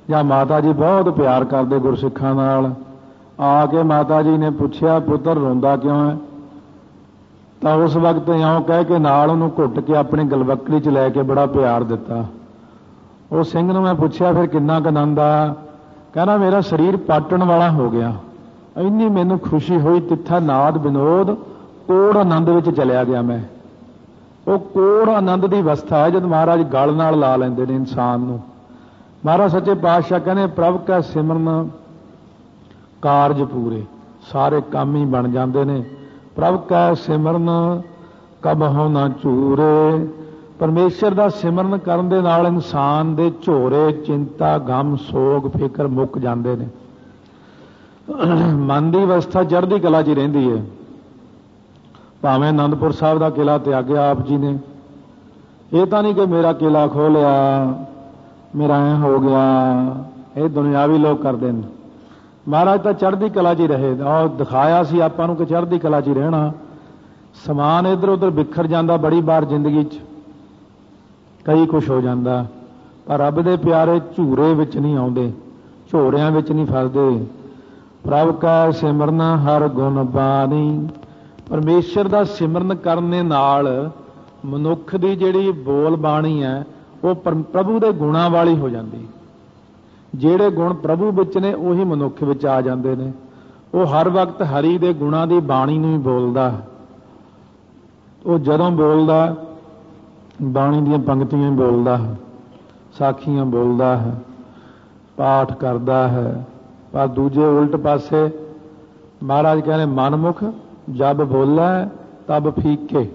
ਜਾਂ ਮਾਤਾ ਜੀ ਬਹੁਤ ਪਿਆਰ ਕਰਦੇ ਗੁਰਸਿੱਖਾਂ ਨਾਲ, ਆ ਕੇ ਮਾਤਾ ਜੀ ਨੇ ਪੁੱਛਿਆ ਪੁੱਤਰ ਰੋਂਦਾ ਕਿਉਂ ਹੈ? ਤਾਂ ਉਸ ਵਕਤ ਇਉਂ ਕਹਿ ਕੇ ਨਾਲ ਉਹਨੂੰ ਘੁੱਟ ਕੇ ਆਪਣੀ ਗਲਵੱਕੜੀ 'ਚ ਲੈ ਕੇ ਬੜਾ ਪਿਆਰ ਦਿੱਤਾ। ਉਹ ਸਿੰਘ ਨੂੰ ਮੈਂ ਪੁੱਛਿਆ ਫਿਰ ਕਿੰਨਾ ਕੁ ਆਨੰਦ ਆਇਆ? ਕਹਿੰਦਾ ਮੇਰਾ ਸਰੀਰ ਪਾਟਣ ਵਾਲਾ ਹੋ ਗਿਆ, ਇੰਨੀ ਮੈਨੂੰ ਖੁਸ਼ੀ ਹੋਈ, ਤਿੱਥਾ ਨਾਦ ਵਿਨੋਦ ਕੋੜ ਆਨੰਦ ਵਿੱਚ ਚਲਿਆ ਗਿਆ ਮੈਂ। ਉਹ ਕੋੜ ਆਨੰਦ ਦੀ ਅਵਸਥਾ ਹੈ ਜਦ ਮਹਾਰਾਜ ਗਲ ਨਾਲ ਲਾ ਲੈਂਦੇ ਨੇ ਇਨਸਾਨ ਨੂੰ। ਮਹਾਰਾਜ ਸੱਚੇ ਪਾਤਸ਼ਾਹ ਕਹਿੰਦੇ ਪ੍ਰਭ ਕਾ ਸਿਮਰਨ ਕਾਰਜ ਪੂਰੇ, ਸਾਰੇ ਕੰਮ ਹੀ ਬਣ ਜਾਂਦੇ ਨੇ। ਪ੍ਰਭ ਕਾ ਸਿਮਰਨ ਕਬਹੁ ਨਾ ਝੂਰੇ। ਪਰਮੇਸ਼ਰ ਦਾ ਸਿਮਰਨ ਕਰਨ ਦੇ ਨਾਲ ਇਨਸਾਨ ਦੇ ਝੋਰੇ ਚਿੰਤਾ ਗਮ ਸੋਗ ਫਿਕਰ ਮੁੱਕ ਜਾਂਦੇ ਨੇ। ਮਨ ਦੀ ਅਵਸਥਾ ਚੜ੍ਹਦੀ ਕਲਾ 'ਚ ਰਹਿੰਦੀ ਹੈ। ਭਾਵੇਂ ਅਨੰਦਪੁਰ ਸਾਹਿਬ ਦਾ ਕਿਲਾ ਤਿਆਗਿਆ ਆਪ ਜੀ ਨੇ, ਇਹ ਤਾਂ ਨਹੀਂ ਕਿ ਮੇਰਾ ਕਿਲਾ ਖੋਹ ਲਿਆ, ਮੇਰਾ ਐਂ ਹੋ ਗਿਆ, ਇਹ ਦੁਨਿਆਵੀ ਲੋਕ ਕਰਦੇ ਨੇ। ਮਹਾਰਾਜ ਤਾਂ ਚੜ੍ਹਦੀ ਕਲਾ 'ਚ ਹੀ ਰਹੇ, ਔਰ ਦਿਖਾਇਆ ਸੀ ਆਪਾਂ ਨੂੰ ਕਿ ਚੜ੍ਹਦੀ ਕਲਾ 'ਚ ਹੀ ਰਹਿਣਾ। ਸਮਾਨ ਇੱਧਰ ਉੱਧਰ ਬਿਖਰ ਜਾਂਦਾ ਬੜੀ ਵਾਰ ਜ਼ਿੰਦਗੀ 'ਚ, ਕਈ ਕੁਛ ਹੋ ਜਾਂਦਾ, ਪਰ ਰੱਬ ਦੇ ਪਿਆਰੇ ਝੂਰੇ ਵਿੱਚ ਨਹੀਂ ਆਉਂਦੇ, ਝੋਰਿਆਂ ਵਿੱਚ ਨਹੀਂ ਫਸਦੇ। ਪ੍ਰਭ ਕਾ ਸਿਮਰਨ ਹਰ ਗੁਣ ਬਾਣੀ। ਪਰਮੇਸ਼ਰ ਦਾ ਸਿਮਰਨ ਕਰਨ ਦੇ ਨਾਲ ਮਨੁੱਖ ਦੀ ਜਿਹੜੀ ਬੋਲ ਬਾਣੀ ਹੈ ਉਹ ਪ੍ਰਭੂ ਦੇ ਗੁਣਾਂ ਵਾਲੀ ਹੋ ਜਾਂਦੀ। ਜਿਹੜੇ ਗੁਣ ਪ੍ਰਭੂ ਵਿੱਚ ਨੇ ਉਹੀ ਮਨੁੱਖ ਵਿੱਚ ਆ ਜਾਂਦੇ ਨੇ। ਉਹ ਹਰ ਵਕਤ ਹਰੀ ਦੇ ਗੁਣਾਂ ਦੀ ਬਾਣੀ ਨੂੰ ਹੀ ਬੋਲਦਾ। ਉਹ ਜਦੋਂ ਬੋਲਦਾ ਬਾਣੀ ਦੀਆਂ ਪੰਕਤੀਆਂ ਹੀ ਬੋਲਦਾ ਹੈ, ਸਾਖੀਆਂ ਬੋਲਦਾ ਹੈ, ਪਾਠ ਕਰਦਾ ਹੈ। ਪਰ ਦੂਜੇ ਉਲਟ ਪਾਸੇ ਮਹਾਰਾਜ ਕਹਿੰਦੇ ਮਨਮੁਖ ਜਬ ਬੋਲੇ ਤਬ ਫੀਕੇ।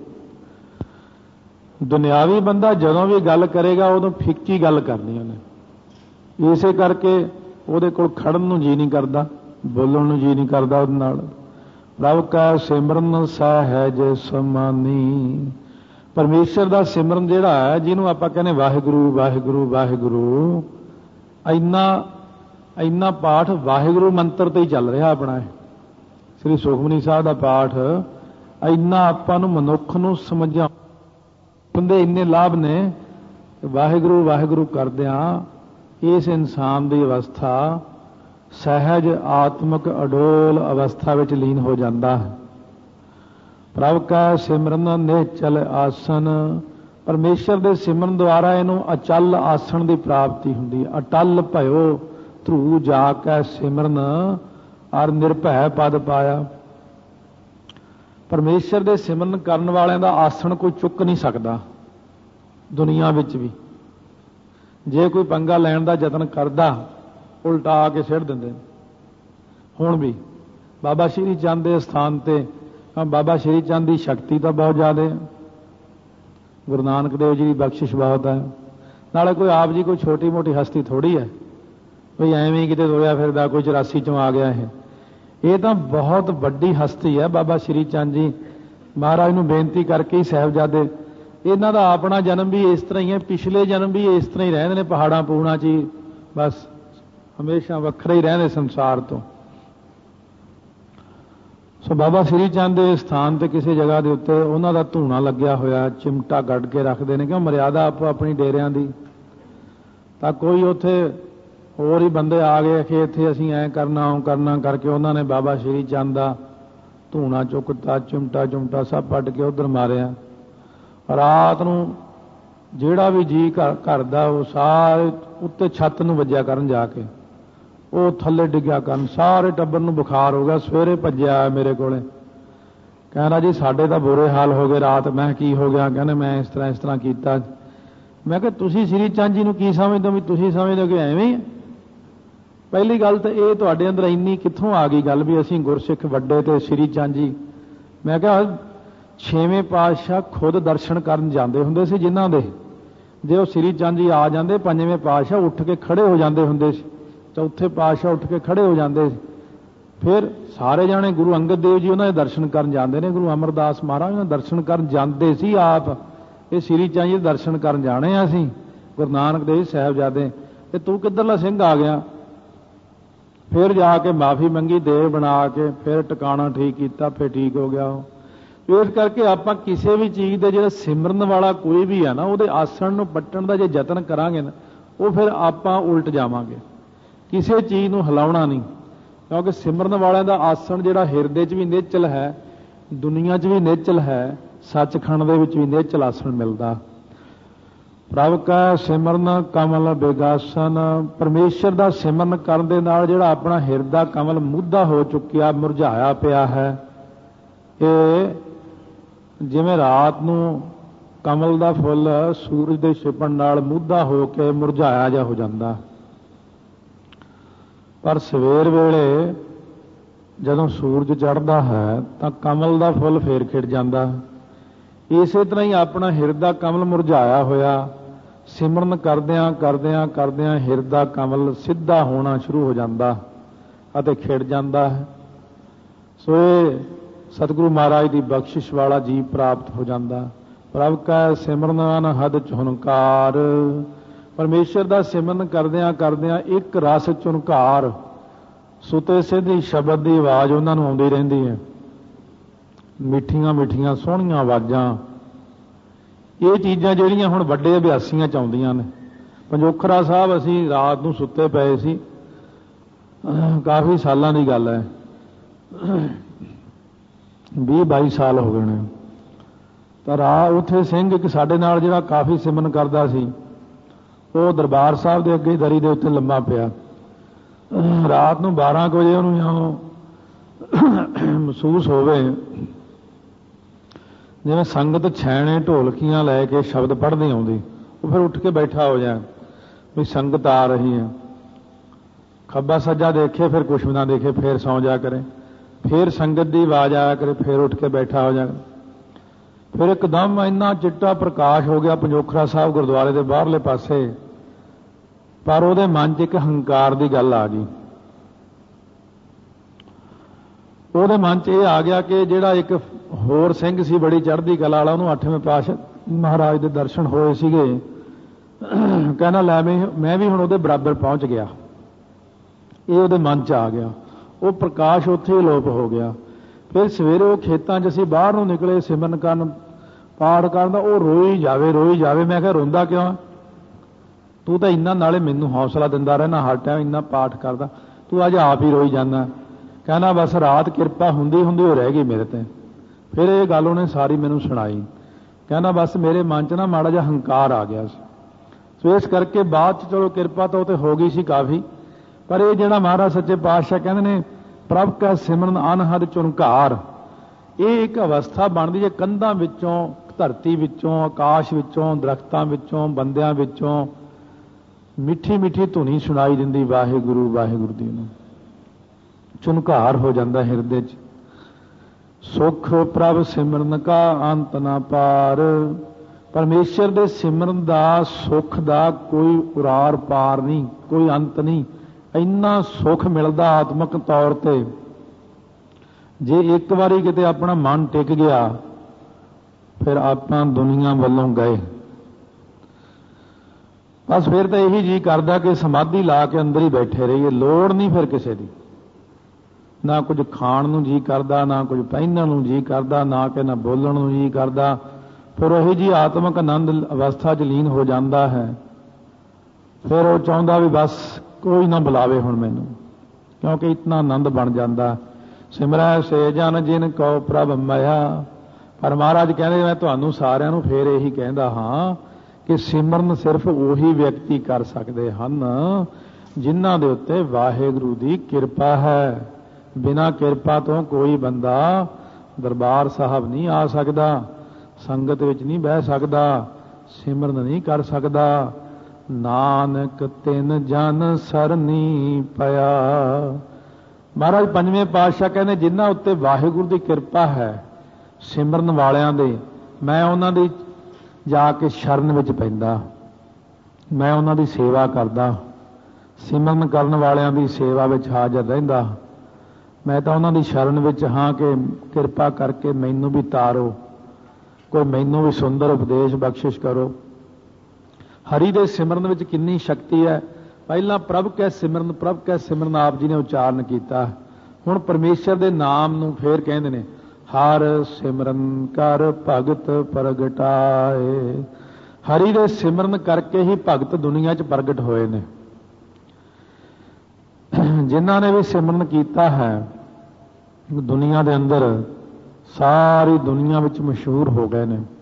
ਦੁਨਿਆਵੀ ਬੰਦਾ ਜਦੋਂ ਵੀ ਗੱਲ ਕਰੇਗਾ ਉਦੋਂ ਫਿੱਕੀ ਗੱਲ ਕਰਨੀ ਉਹਨੇ। ਇਸੇ ਕਰਕੇ ਉਹਦੇ ਕੋਲ ਖੜਨ ਨੂੰ ਜੀ ਨਹੀਂ ਕਰਦਾ, ਬੋਲਣ ਨੂੰ ਜੀ ਨਹੀਂ ਕਰਦਾ ਉਹਦੇ ਨਾਲ। ਪ੍ਰਭ ਕਾ ਸਿਮਰਨ ਸਹਿਜ ਸਮਾਨੀ। ਪਰਮੇਸ਼ਰ ਦਾ ਸਿਮਰਨ ਜਿਹੜਾ ਹੈ, ਜਿਹਨੂੰ ਆਪਾਂ ਕਹਿੰਦੇ ਵਾਹਿਗੁਰੂ ਵਾਹਿਗੁਰੂ ਵਾਹਿਗੁਰੂ, ਇੰਨਾ ਇੰਨਾ ਪਾਠ ਵਾਹਿਗੁਰੂ ਮੰਤਰ ਤੇ ਹੀ ਚੱਲ ਰਿਹਾ ਆਪਣਾ। ਸ੍ਰੀ ਸੁਖਮਨੀ ਸਾਹਿਬ ਦਾ ਪਾਠ ਇੰਨਾ ਆਪਾਂ ਨੂੰ ਮਨੁੱਖ ਨੂੰ ਸਮਝਾਉਣ ਦੇ ਇੰਨੇ ਲਾਭ ਨੇ। ਵਾਹਿਗੁਰੂ ਵਾਹਿਗੁਰੂ ਕਰਦਿਆਂ ਇਸ ਇਨਸਾਨ ਦੀ ਅਵਸਥਾ ਸਹਿਜ ਆਤਮਿਕ ਅਡੋਲ ਅਵਸਥਾ ਵਿੱਚ ਲੀਨ ਹੋ ਜਾਂਦਾ ਹੈ। ਪ੍ਰਭ ਕਾ ਸਿਮਰਨ ਨਿਹਚਲ ਆਸਨ। ਪਰਮੇਸ਼ਰ ਦੇ ਸਿਮਰਨ ਦੁਆਰਾ ਇਹਨੂੰ ਅਚਲ ਆਸਣ ਦੀ ਪ੍ਰਾਪਤੀ ਹੁੰਦੀ ਹੈ। ਅਟਲ ਭਇਓ ਧਰੂ ਜਾ ਕੇ ਸਿਮਰਨ ਔਰ ਨਿਰਭੈ ਪਦ ਪਾਇਆ। ਪਰਮੇਸ਼ਰ ਦੇ ਸਿਮਰਨ ਕਰਨ ਵਾਲਿਆਂ ਦਾ ਆਸਣ ਕੋਈ ਚੁੱਕ ਨਹੀਂ ਸਕਦਾ ਦੁਨੀਆ ਵਿੱਚ ਵੀ। ਜੇ ਕੋਈ ਪੰਗਾ ਲੈਣ ਦਾ ਯਤਨ ਕਰਦਾ ਉਲਟਾ ਕੇ ਸਿੱਟ ਦਿੰਦੇ। ਹੁਣ ਵੀ ਬਾਬਾ ਸ਼੍ਰੀ ਚੰਦ ਦੇ ਸਥਾਨ ਤੇ ਬਾਬਾ ਸ਼੍ਰੀ ਚੰਦ ਦੀ ਸ਼ਕਤੀ ਤਾਂ ਬਹੁਤ ਜ਼ਿਆਦਾ ਹੈ, ਗੁਰੂ ਨਾਨਕ ਦੇਵ ਜੀ ਦੀ ਬਖਸ਼ਿਸ਼ ਬਹੁਤ ਹੈ। ਨਾਲੇ ਕੋਈ ਆਪ ਜੀ ਕੋਈ ਛੋਟੀ ਮੋਟੀ ਹਸਤੀ ਥੋੜੀ ਹੈ, ਕੋਈ ਐਵੇਂ ਕਿਤੇ ਰੋਇਆ ਫਿਰਦਾ ਕੋਈ ਚੁਰਾਸੀ ਚੋਂ ਆ ਗਿਆ। ਇਹ ਇਹ ਤਾਂ ਬਹੁਤ ਵੱਡੀ ਹਸਤੀ ਹੈ ਬਾਬਾ ਸ਼੍ਰੀ ਚੰਦ ਜੀ। ਮਹਾਰਾਜ ਨੂੰ ਬੇਨਤੀ ਕਰਕੇ ਹੀ ਸਾਹਿਬਜ਼ਾਦੇ, ਇਹਨਾਂ ਦਾ ਆਪਣਾ ਜਨਮ ਵੀ ਇਸ ਤਰ੍ਹਾਂ ਹੀ ਹੈ, ਪਿਛਲੇ ਜਨਮ ਵੀ ਇਸ ਤਰ੍ਹਾਂ ਹੀ ਰਹਿੰਦੇ ਨੇ ਪਹਾੜਾਂ ਪੂੜਾਂ 'ਚ ਹੀ, ਬਸ ਹਮੇਸ਼ਾ ਵੱਖਰੇ ਹੀ ਰਹਿੰਦੇ ਸੰਸਾਰ ਤੋਂ। ਸੋ ਬਾਬਾ ਸ਼੍ਰੀ ਚੰਦ ਦੇ ਸਥਾਨ ਤੇ ਕਿਸੇ ਜਗ੍ਹਾ ਦੇ ਉੱਤੇ ਉਹਨਾਂ ਦਾ ਧੂਣਾ ਲੱਗਿਆ ਹੋਇਆ, ਚਿਮਟਾ ਗੱਡ ਕੇ ਰੱਖਦੇ ਨੇ, ਕਿਉਂ ਮਰਿਆਦਾ ਆਪੋ ਆਪਣੀ ਡੇਰਿਆਂ ਦੀ। ਤਾਂ ਕੋਈ ਉੱਥੇ ਹੋਰ ਹੀ ਬੰਦੇ ਆ ਗਏ ਕਿ ਇੱਥੇ ਅਸੀਂ ਐਂ ਕਰਨਾ ਉਹ ਕਰਨਾ ਕਰਕੇ ਉਹਨਾਂ ਨੇ ਬਾਬਾ ਸ਼੍ਰੀ ਚੰਦ ਦਾ ਧੂਣਾ ਚੁੱਕਤਾ, ਚਿਮਟਾ ਚੁਮਟਾ ਸਭ ਪੱਟ ਕੇ ਉੱਧਰ ਮਾਰਿਆ। ਰਾਤ ਨੂੰ ਜਿਹੜਾ ਵੀ ਜੀ ਘਰ ਦਾ ਉਹ ਸਾਰੇ ਉੱਤੇ ਛੱਤ ਨੂੰ ਵੱਜਿਆ ਕਰਨ ਜਾ ਕੇ, ਉਹ ਥੱਲੇ ਡਿੱਗਿਆ ਕਰਨ, ਸਾਰੇ ਟੱਬਰ ਨੂੰ ਬੁਖਾਰ ਹੋ ਗਿਆ। ਸਵੇਰੇ ਭੱਜਿਆ ਮੇਰੇ ਕੋਲੇ, ਕਹਿੰਦਾ ਜੀ ਸਾਡੇ ਤਾਂ ਬੁਰੇ ਹਾਲ ਹੋ ਗਏ ਰਾਤ। ਮੈਂ ਕੀ ਹੋ ਗਿਆ? ਕਹਿੰਦੇ ਮੈਂ ਇਸ ਤਰ੍ਹਾਂ ਇਸ ਤਰ੍ਹਾਂ ਕੀਤਾ। ਮੈਂ ਕਿਹਾ ਤੁਸੀਂ ਸ਼੍ਰੀ ਚੰਦ ਜੀ ਨੂੰ ਕੀ ਸਮਝਦੇ ਹੋ ਵੀ ਤੁਸੀਂ ਸਮਝਦੇ ਹੋ ਕਿ ਐਵੇਂ ਹੀ? ਪਹਿਲੀ ਗੱਲ ਤਾਂ ਇਹ ਤੁਹਾਡੇ ਅੰਦਰ ਇੰਨੀ ਕਿੱਥੋਂ ਆ ਗਈ ਗੱਲ ਵੀ ਅਸੀਂ ਗੁਰਸਿੱਖ ਵੱਡੇ ਤੇ ਸ਼੍ਰੀ ਚੰਦ ਜੀ। ਮੈਂ ਕਿਹਾ ਛੇਵੇਂ ਪਾਤਸ਼ਾਹ ਖੁਦ ਦਰਸ਼ਨ ਕਰਨ ਜਾਂਦੇ ਹੁੰਦੇ ਸੀ ਜਿਨ੍ਹਾਂ ਦੇ, ਜੇ ਉਹ ਸ਼੍ਰੀ ਚੰਦ ਜੀ ਆ ਜਾਂਦੇ ਪੰਜਵੇਂ ਪਾਤਸ਼ਾਹ ਉੱਠ ਕੇ ਖੜੇ ਹੋ ਜਾਂਦੇ ਹੁੰਦੇ ਸੀ, ਚੌਥੇ ਪਾਤਸ਼ਾਹ ਉੱਠ ਕੇ ਖੜੇ ਹੋ ਜਾਂਦੇ ਸੀ। ਫਿਰ ਸਾਰੇ ਜਾਣੇ ਗੁਰੂ ਅੰਗਦ ਦੇਵ ਜੀ ਉਹਨਾਂ ਦੇ ਦਰਸ਼ਨ ਕਰਨ ਜਾਂਦੇ ਨੇ, ਗੁਰੂ ਅਮਰਦਾਸ ਮਹਾਰਾਜ ਉਹਨਾਂ ਦੇ ਦਰਸ਼ਨ ਕਰਨ ਜਾਂਦੇ ਸੀ ਆਪ। ਇਹ ਸ਼੍ਰੀ ਚੰਦ ਜੀ ਦੇ ਦਰਸ਼ਨ ਕਰਨ ਜਾਣੇ ਆ ਅਸੀਂ, ਗੁਰੂ ਨਾਨਕ ਦੇਵ ਸਾਹਿਬਜ਼ਾਦੇ, ਤੇ ਤੂੰ ਕਿੱਧਰਲਾ ਸਿੰਘ ਆ ਗਿਆ? ਫਿਰ ਜਾ ਕੇ ਮਾਫੀ ਮੰਗੀ, ਦੇਵ ਬਣਾ ਕੇ ਫਿਰ ਟਿਕਾਣਾ ਠੀਕ ਕੀਤਾ, ਫਿਰ ਠੀਕ ਹੋ ਗਿਆ ਉਹ। ਇਸ ਕਰਕੇ ਆਪਾਂ ਕਿਸੇ ਵੀ ਚੀਜ਼ ਦੇ ਜਿਹੜਾ ਸਿਮਰਨ ਵਾਲਾ ਕੋਈ ਵੀ ਹੈ ਨਾ, ਉਹਦੇ ਆਸਣ ਨੂੰ ਪੱਟਣ ਦਾ ਜੇ ਯਤਨ ਕਰਾਂਗੇ ਨਾ, ਉਹ ਫਿਰ ਆਪਾਂ ਉਲਟ ਜਾਵਾਂਗੇ। ਕਿਸੇ ਚੀਜ਼ ਨੂੰ ਹਿਲਾਉਣਾ ਨਹੀਂ, क्योंकि सिमरन वालियां दा आसन जिहड़ा हिरदे च भी निचल है, दुनिया च भी निचल है, सचखंड दे विच भी निचल आसन मिलदा। प्रभ का सिमरन कमल बेगासन, परमेश्वर दा सिमरन करन दे नाल जिहड़ा अपना हिरदा कमल मुद्दा हो चुकिया, मुरझाया पिया है, ये जिवें रात नूं कमल दा फुल सूरज दे छिपण नाल मुद्दा हो के मुरझाया जा हो जांदा, पर सवेर वेले जदों सूरज चढ़दा है तो कमल का फुल फेर खिड़ जाता। इस तरह ही अपना हिरदा कमल मुरझाया होया सिमरन करदियां करदियां करदियां हिरदा कमल सीधा होना शुरू हो जाता अते खिड़ जाता है। सो ये सतगुरु महाराज की बख्शिश वाला जीव प्राप्त हो जाता। प्रभ का सिमरन अनहद झुनकार, परमेश्वर का सिमरन करदियां करदियां एक रस झुनकार, सुते सिद्धि शब्द की आवाज़ उन्होंने आउंदी रहिंदी है, मिठियां मिठियां सोहणियां आवाज़ां। ये चीज़ां जिहड़ियां हुण वड्डे अभ्यासियां च आउंदियां ने। पंजोखरा साहब असीं रात नूं सुत्ते पए सी, काफ़ी सालां दी गल है, बीह बाई साल हो गए ने। तो रात उत्थे सिंह एक साडे नाल जिहड़ा काफ़ी सिमरन करदा सी, वो दरबार साहब के अगे दरी के उत्ते लम्मा पिया। रात नूं बारह बजे उन्होंने महसूस होवे जिवें संगत छैणे ढोलकियां लैके शब्द पढ़दी आउंदी, वो फिर उठ के बैठा हो जाए भी संगत आ रही है। खब्बा सज्जा देखे फिर कुछ भी ना देखे, फिर सौ जा करे, फिर संगत की आवाज़ आया करे, फिर उठ के बैठा हो जाए। फिर एकदम इन्ना चिट्टा प्रकाश हो गया पंजोखरा साहब गुरुद्वारे के बाहरले पासे, पर उहदे मन च एक हंकार की गल आ गई। उहदे मन च यह आ गया कि जिहड़ा एक होर सिंह सी बड़ी चढ़दी कला वाला, उन्होंने अठवें पातशाह महाराज के दर्शन होए सीगे, कहना लै मैं मैं भी हुण उहदे बराबर पहुंच गया। ये उहदे मन च आ गया, वो प्रकाश उत्थे ही लोप हो गया। फिर सवेरे वो खेतों च असीं बाहर नूं निकले सिमरन करन पाठ करन, वो रोई जावे रोई जावे। मैं कहा रोंदा क्यों, तू तो इन्ना नाले मैनू हौसला दिंदा रहना, हर टाइम इन्ना पाठ करदा, तू अज आप ही रोई जाना। कहना बस रात किरपा हुंदी हुंदी हो रह गई मेरे ते। फिर ये गल उन्हें सारी मैनू सुनाई। कहना बस मेरे मन च ना माड़ा जिहा हंकार आ गया। सो इस करके बाद च चलो किरपा तो उते हो गई सी काफ़ी, पर यह जिहड़ा महाराज सच्चे पातशाह कहंदे ने प्रभ का सिमरन अनहद झुनकार, ये एक अवस्था बनती है कंधां विचों, धरती विचों, आकाश विचों, दरख्तां विचों, बंदियां विचों मिठी मिठी धुनी सुनाई दिंदी वाहिगुरू वाहिगुरू दी नूं। झुनकार हो जाता हिरदे च। सुख प्रभ सिमरन का अंत ना पार, परमेश्वर दे सिमरन दा सुख दा कोई उरार पार नहीं, कोई अंत नहीं। इन्ना सुख मिलता आत्मक तौर पर, जे एक बारी किते अपना मन टिक गया फिर अपना दुनिया वालों गए। बस फिर तो यही जी करता कि समाधि ला के अंदर ही बैठे रहिए, लोड़ नहीं फिर किसी की, ना कुछ खाण नूं जी करता, ना कुछ पहनण नूं जी करता, ना कि ना बोलण नूं जी करता। फिर वही जी आत्मक आनंद अवस्था च लीन हो जाता है। फिर वो चाहता भी बस कोई ना बुलावे हुण मैनू, क्योंकि इतना आनंद बन जाता। सिमरै से जन जिन कौ प्रभ मया। पर महाराज कहते मैं तुहानू सारिਆਂ ਨੂੰ फिर यही कहता हाँ कि सिमरन सिर्फ उही व्यक्ति कर सकते हैं जिन्हां दे उत्ते वाहिगुरू दी किरपा है। बिना किरपा तो कोई बंदा दरबार साहब नहीं आ सकता, संगत विच नहीं बह सकता, सिमरन नहीं कर सकता। नानक तिन जन सरनी पया। महाराज पंजवें पातशाह कहने जिन्हां उत्ते वाहिगुरू की किरपा है सिमरन वालियां दे, मैं उन्हां दी जाके शरण विच पैंदा, मैं उन्हां दी सेवा करदा, सिमरन करन वालियां दी सेवा विच हाज़र रहिंदा। मैं तो उन्हां दी शरण विच हाँ कि किरपा करके मैनू भी तारो, कोई मैनू भी सुंदर उपदेश बख्शिश करो। हरि दे सिमरन विच कितनी शक्ति है। पहला प्रभ कै सिमरन, प्रभ कै सिमरन आप जी ने उच्चारण किया। हुण परमेश्वर दे नाम नूं फेर कहंदे ने हर सिमरन कर भगत प्रगटाए। हरि दे सिमरन करके ही भगत दुनिया च प्रगट होए ने। ਜਿਨ੍ਹਾਂ ਨੇ ਵੀ ਸਿਮਰਨ ਕੀਤਾ ਹੈ ਦੁਨੀਆ ਦੇ ਅੰਦਰ ਸਾਰੀ ਦੁਨੀਆ ਵਿੱਚ ਮਸ਼ਹੂਰ ਹੋ ਗਏ ਨੇ।